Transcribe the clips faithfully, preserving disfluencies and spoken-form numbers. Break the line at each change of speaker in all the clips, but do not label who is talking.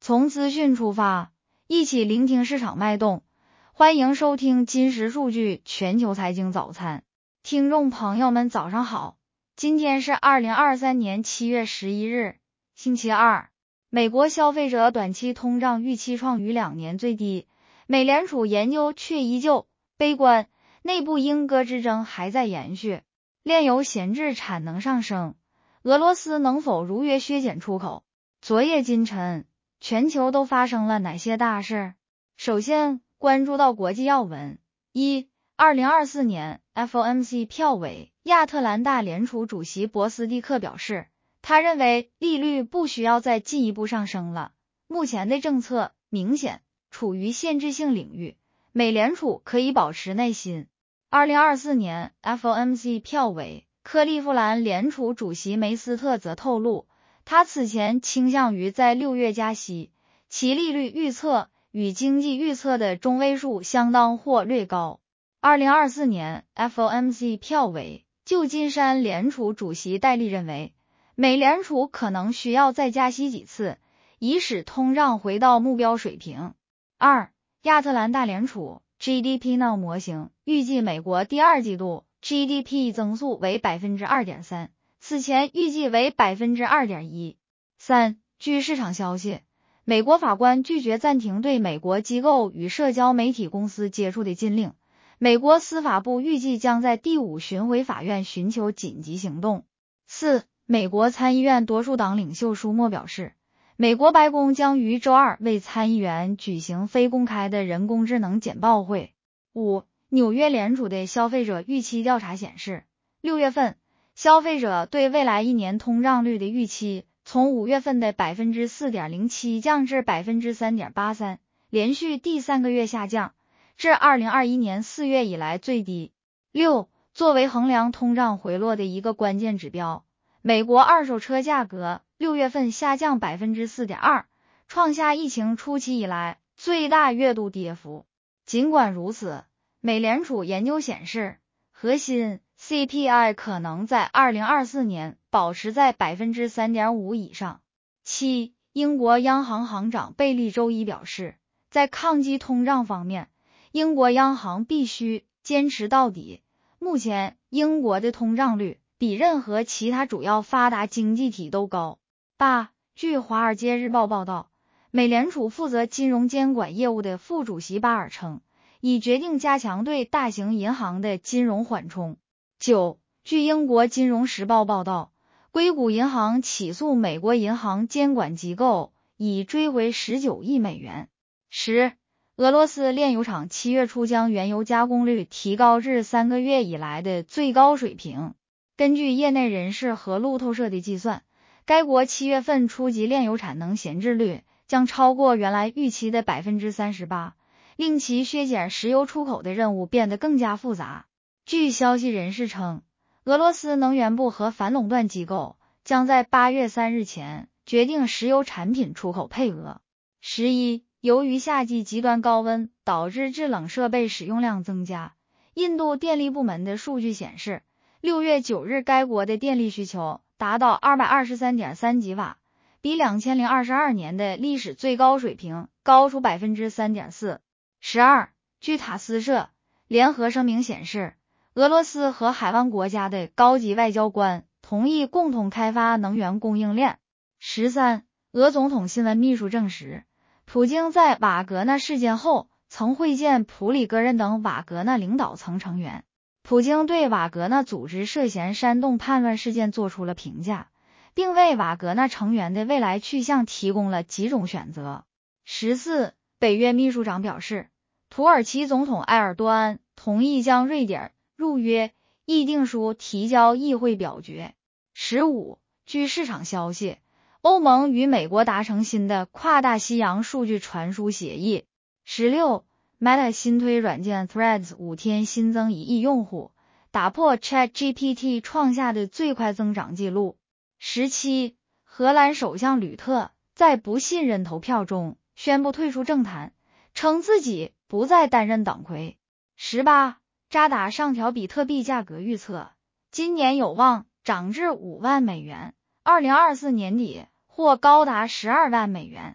从资讯出发，一起聆听市场脉动。欢迎收听金石数据全球财经早餐。听众朋友们早上好，今天是二零二三年七月十一日，星期二。美国消费者短期通胀预期创逾两年最低，美联储研究却依旧悲观，内部英戈之争还在延续，炼油闲置产能上升，俄罗斯能否如约削减出口？昨夜今晨，全球都发生了哪些大事？首先关注到国际要闻。一、二零二四年 F O M C 票委，亚特兰大联储主席博斯蒂克表示，他认为利率不需要再进一步上升了，目前的政策明显处于限制性领域，美联储可以保持耐心。二零二四年 F O M C 票委，克利夫兰联储主席梅斯特则透露，他此前倾向于在六月加息，其利率预测与经济预测的中位数相当或略高。二零二四年 F O M C 票委，旧金山联储主席戴利认为，美联储可能需要再加息几次，以使通胀回到目标水平。二、亚特兰大联储 G D P Now 模型预计美国第二季度 G D P 增速为 百分之二点三， 此前预计为 百分之二点一。三、据市场消息，美国法官拒绝暂停对美国机构与社交媒体公司接触的禁令，美国司法部预计将在第五巡回法院寻求紧急行动。四、美国参议院多数党领袖舒默表示，美国白宫将于周二为参议员举行非公开的人工智能简报会。五、纽约联储的消费者预期调查显示，六月份消费者对未来一年通胀率的预期从五月份的 百分之四点零七 降至 百分之三点八三， 连续第三个月下降，至二零二一年四月以来最低。六、作为衡量通胀回落的一个关键指标，美国二手车价格六月份下降 百分之四点二， 创下疫情初期以来最大月度跌幅。尽管如此，美联储研究显示，核心 C P I 可能在二零二四年保持在 百分之三点五 以上。七、英国央行行长贝利周一表示，在抗击通胀方面，英国央行必须坚持到底。目前，英国的通胀率比任何其他主要发达经济体都高。八、据《华尔街日报》报道，美联储负责金融监管业务的副主席巴尔称，已决定加强对大型银行的金融缓冲。九、据英国金融时报报道，硅谷银行起诉美国银行监管机构，以追回十九亿美元。十、俄罗斯炼油厂七月初将原油加工率提高至三个月以来的最高水平。根据业内人士和路透社的计算，该国七月份初级炼油产能闲置率将超过原来预期的 百分之三十八， 令其削减石油出口的任务变得更加复杂。据消息人士称，俄罗斯能源部和反垄断机构将在八月三日前决定石油产品出口配额。十一、由于夏季极端高温导致制冷设备使用量增加，印度电力部门的数据显示，六月九日该国的电力需求达到 二百二十三点三 吉瓦，比两千零二十二年的历史最高水平高出 百分之三点四。十二、据塔斯社联合声明显示，俄罗斯和海湾国家的高级外交官同意共同开发能源供应链。十三、俄总统新闻秘书证实，普京在瓦格纳事件后曾会见普里戈任等瓦格纳领导层成员。普京对瓦格纳组织涉嫌煽动叛乱事件做出了评价，并为瓦格纳成员的未来去向提供了几种选择。十四、北约秘书长表示，土耳其总统埃尔多安同意将瑞典入约议定书提交议会表决。十五、据市场消息，欧盟与美国达成新的跨大西洋数据传输协议。十六、Meta 新推软件 Threads 五天新增一亿用户，打破 ChatGPT 创下的最快增长记录。十七、荷兰首相吕特在不信任投票中宣布退出政坛，称自己不再担任党魁。十八、渣打上调比特币价格预测，今年有望涨至五万美元，二零二四年底或高达十二万美元。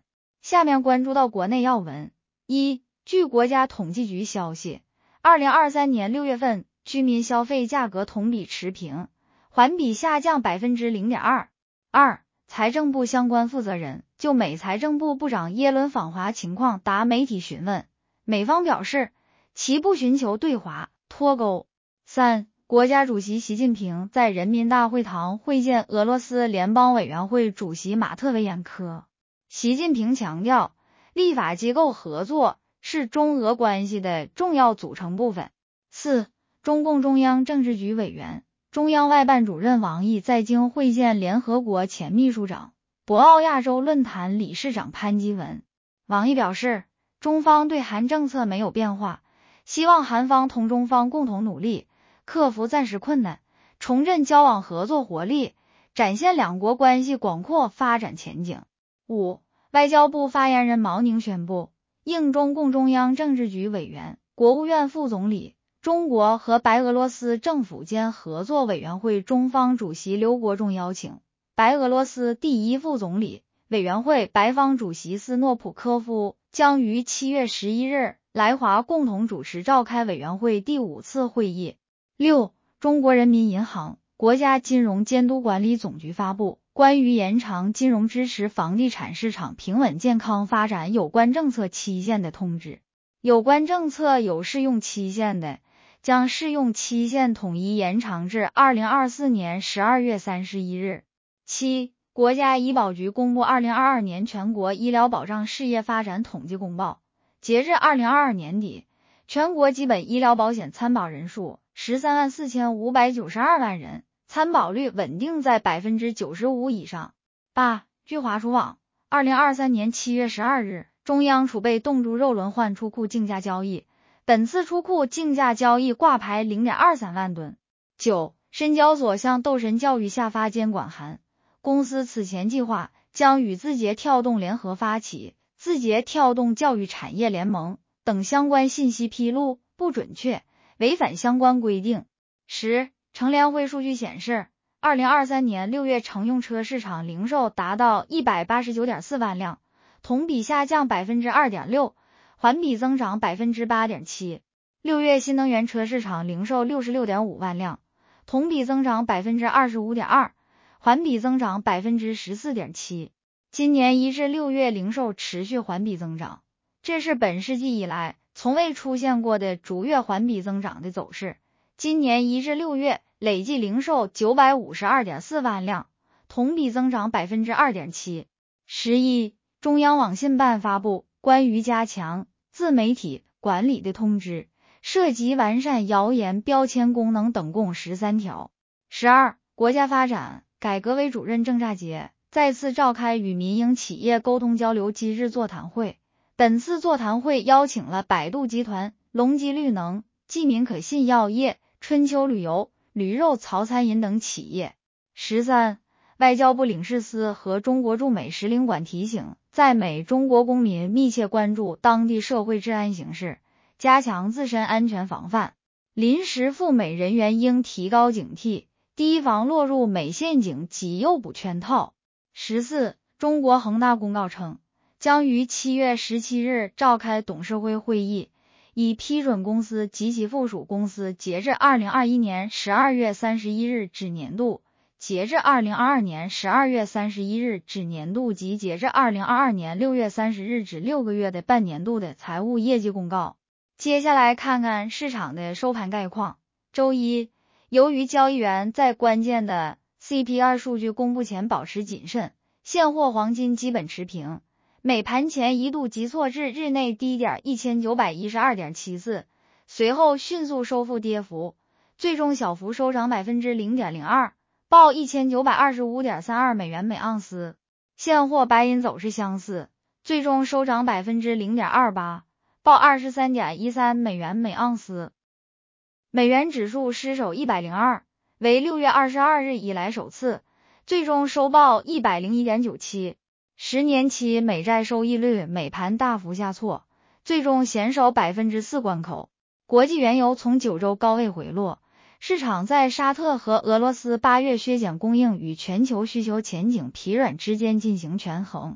下面关注到国内要闻。一、据国家统计局消息，二零二三年六月份居民消费价格同比持平，环比下降 百分之零点二。二、财政部相关负责人就美财政部部长耶伦访华情况答媒体询问，美方表示其不寻求对华脱钩。三、国家主席习近平在人民大会堂会见俄罗斯联邦委员会主席马特维延科。习近平强调，立法机构合作是中俄关系的重要组成部分。四、中共中央政治局委员、中央外办主任王毅在京会见联合国前秘书长、博鳌亚洲论坛理事长潘基文。王毅表示，中方对韩政策没有变化，希望韩方同中方共同努力，克服暂时困难，重振交往合作活力，展现两国关系广阔发展前景。五、外交部发言人毛宁宣布，应中共中央政治局委员、国务院副总理、中国和白俄罗斯政府间合作委员会中方主席刘国中邀请，白俄罗斯第一副总理、委员会白方主席斯诺普科夫将于七月十一日来华共同主持召开委员会第五次会议。六、中国人民银行、国家金融监督管理总局发布关于延长金融支持房地产市场平稳健康发展有关政策期限的通知。有关政策有适用期限的，将适用期限统一延长至二零二四年十二月三十一日。七、国家医保局公布二零二二年全国医疗保障事业发展统计公报，截至二零二二年底，全国基本医疗保险参保人数十三万四千五百九十二万人，参保率稳定在 百分之九十五 以上。八、据华储网，二零二三年七月十二日，中央储备冻猪肉轮换出库竞价交易，本次出库竞价交易挂牌 零点二三万吨。九、深交所向斗神教育下发监管函，公司此前计划将与字节跳动联合发起字节跳动教育产业联盟等相关信息披露不准确，违反相关规定。十、乘联会数据显示，二零二三年六月乘用车市场零售达到 一百八十九点四万辆，同比下降 百分之二点六， 环比增长 百分之八点七。 六月新能源车市场零售 六十六点五万辆，同比增长 百分之二十五点二， 环比增长 百分之十四点七。 今年一至六月零售持续环比增长，这是本世纪以来从未出现过的逐月环比增长的走势。今年一至六月累计零售 九百五十二点四万辆，同比增长 百分之二点七。 十一、中央网信办发布关于加强自媒体管理的通知，涉及完善谣言标签功能等共十三条。十二、国家发展改革委主任郑乍杰再次召开与民营企业沟通交流今日座谈会，本次座谈会邀请了百度集团、隆基绿能、济民可信药业、春秋旅游、驴肉曹餐饮等企业。十三、外交部领事司和中国驻美使领馆提醒，在美中国公民密切关注当地社会治安形势，加强自身安全防范，临时赴美人员应提高警惕，提防落入美陷阱及诱捕圈套。十四、中国恒大公告称，将于七月十七日召开董事会会议，以批准公司及其附属公司截至二零二一年十二月三十一日止年度、截至二零二二年十二月三十一日止年度及截至二零二二年六月三十日止六个月的半年度的财务业绩公告。接下来看看市场的收盘概况。周一，由于交易员在关键的 C P I 数据公布前保持谨慎，现货黄金基本持平，美盘前一度急挫至日内低点 一千九百一十二点七四， 随后迅速收复跌幅，最终小幅收涨 百分之零点零二， 报 一千九百二十五点三二美元每盎司。现货白银走势相似，最终收涨 百分之零点二八， 报 二十三点一三美元每盎司。美元指数失守一百零二，为六月二十二日以来首次，最终收报 一百零一点九七。十年期美债收益率美盘大幅下挫，最终险守 百分之四 关口。国际原油从九周高位回落，市场在沙特和俄罗斯八月削减供应与全球需求前景疲软之间进行权衡。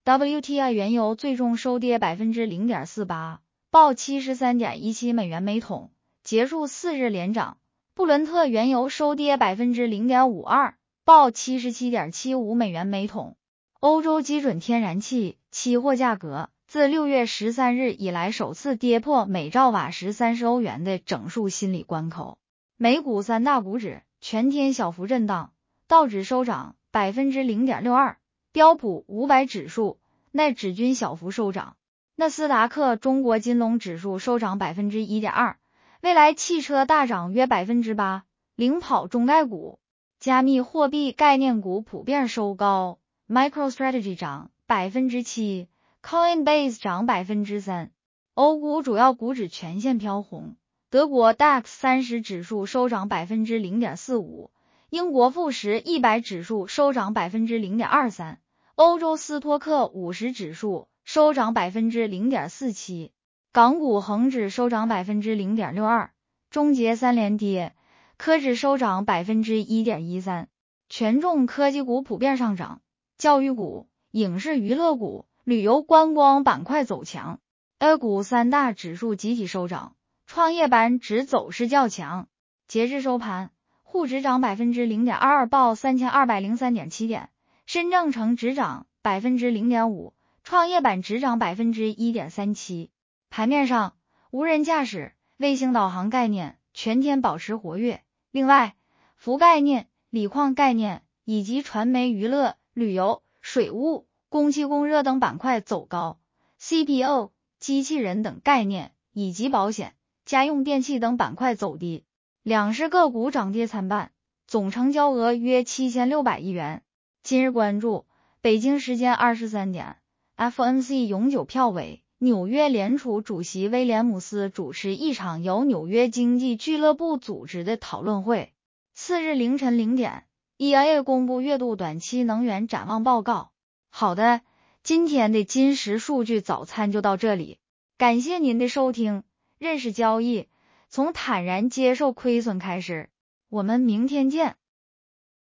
W T I 原油最终收跌 百分之零点四八， 报 七十三点一七美元每桶，结束四日连涨。布伦特原油收跌 百分之零点五二， 报 七十七点七五美元每桶。欧洲基准天然气期货价格自六月十三日以来首次跌破每兆瓦时三十欧元的整数心理关口。美股三大股指全天小幅震荡，道指收涨 百分之零点六二， 标普五百指数奈指均小幅收涨，纳斯达克中国金龙指数收涨 百分之一点二， 蔚来汽车大涨约 百分之八， 领跑中概股。加密货币概念股普遍收高， MicroStrategy 涨 百分之七， Coinbase 涨 百分之三。 欧股主要股指全线飘红，德国 D A X 三十指数收涨 百分之零点四五， 英国富时一百指数收涨 百分之零点二三， 欧洲斯托克五十指数收涨 百分之零点四七， 港股恒指收涨 百分之零点六二， 终结三连跌，科指收涨 百分之一点一三。 权重科技股普遍上涨，教育股、影视娱乐股、旅游观光板块走强。A 股三大指数集体收涨，创业板指走势较强。截至收盘，沪指涨 百分之零点二二， 报 三千二百零三点七 点，深证成指涨 百分之零点五， 创业板指涨 百分之一点三七。 盘面上，无人驾驶、卫星导航概念全天保持活跃，另外氟概念、锂矿概念以及传媒娱乐、旅游、水务、供气供热等板块走高， C P O、 机器人等概念以及保险、家用电器等板块走低。两市个股涨跌参半，总成交额约七千六百亿元。今日关注：北京时间二十三点 ，F O M C 永久票委、纽约联储主席威廉姆斯主持一场由纽约经济俱乐部组织的讨论会。次日凌晨零点 ，E I A 公布月度短期能源展望报告。好的，今天的金石数据早餐就到这里，感谢您的收听。认识交易，从坦然接受亏损开始。我们明天见。